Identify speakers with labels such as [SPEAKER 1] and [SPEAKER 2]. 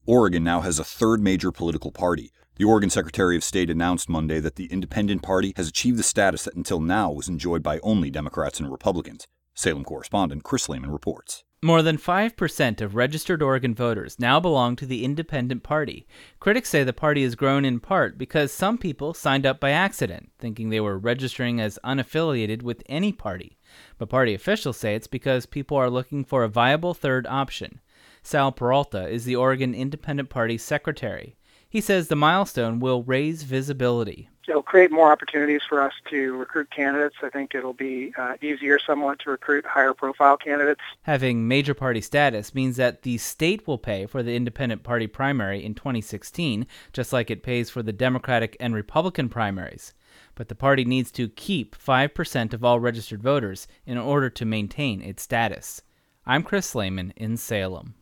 [SPEAKER 1] Oregon now has a third major political party. The Oregon Secretary of State announced Monday that the Independent Party has achieved the status that until now was enjoyed by only Democrats and Republicans. Salem correspondent Chris Lehman reports.
[SPEAKER 2] More than 5% of registered Oregon voters now belong to the Independent Party. Critics say the party has grown in part because some people signed up by accident, thinking they were registering as unaffiliated with any party. But party officials say it's because people are looking for a viable third option. Sal Peralta is the Oregon Independent Party secretary. He says the milestone will raise visibility.
[SPEAKER 3] It'll create more opportunities for us to recruit candidates. I think it'll be easier somewhat to recruit higher profile candidates.
[SPEAKER 2] Having major party status means that the state will pay for the Independent Party primary in 2016, just like it pays for the Democratic and Republican primaries. But the party needs to keep 5% of all registered voters in order to maintain its status. I'm Chris Lehman in Salem.